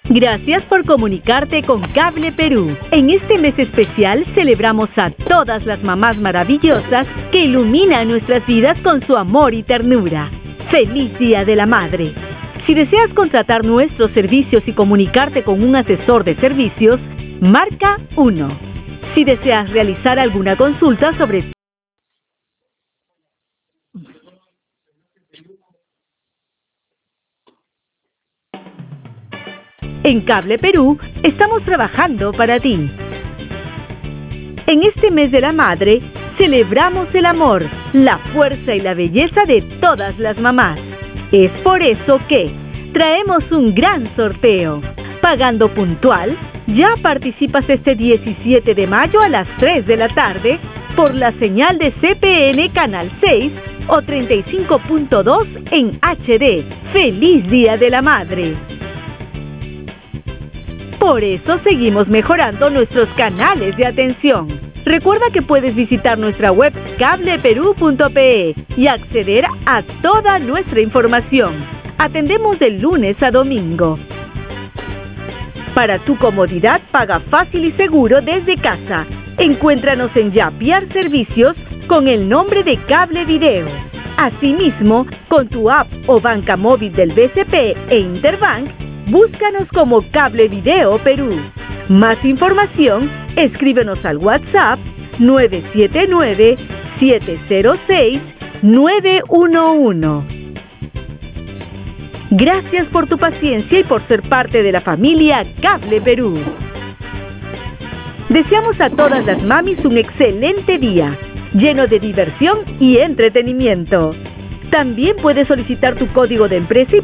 Gracias por comunicarte con Cable Perú. En este mes especial celebramos a todas las mamás maravillosas que iluminan nuestras vidas con su amor y ternura. ¡Feliz Día de la Madre! Si deseas contratar nuestros servicios y comunicarte con un asesor de servicios, marca 1. Si deseas realizar alguna consulta sobre En Cable Perú estamos trabajando para ti. En este mes de la madre, celebramos el amor, la fuerza y la belleza de todas las mamás. Es por eso que traemos un gran sorteo. Pagando puntual, ya participas este 17 de mayo a las 3 de la tarde por la señal de CPN Canal 6 o 35.2 en HD. ¡Feliz Día de la Madre! Por eso seguimos mejorando nuestros canales de atención. Recuerda que puedes visitar nuestra web cableperú.pe y acceder a toda nuestra información. Atendemos de lunes a domingo. Para tu comodidad, paga fácil y seguro desde casa. Encuéntranos en Yapiar Servicios con el nombre de Cable Video. Asimismo, con tu app o banca móvil del BCP e Interbank, búscanos como Cable Video Perú. Más información, escríbenos al WhatsApp 979-706-911. Gracias por tu paciencia y por ser parte de la familia Cable Perú. Deseamos a todas las mamis un excelente día, lleno de diversión y entretenimiento. También puedes solicitar tu código de empresa y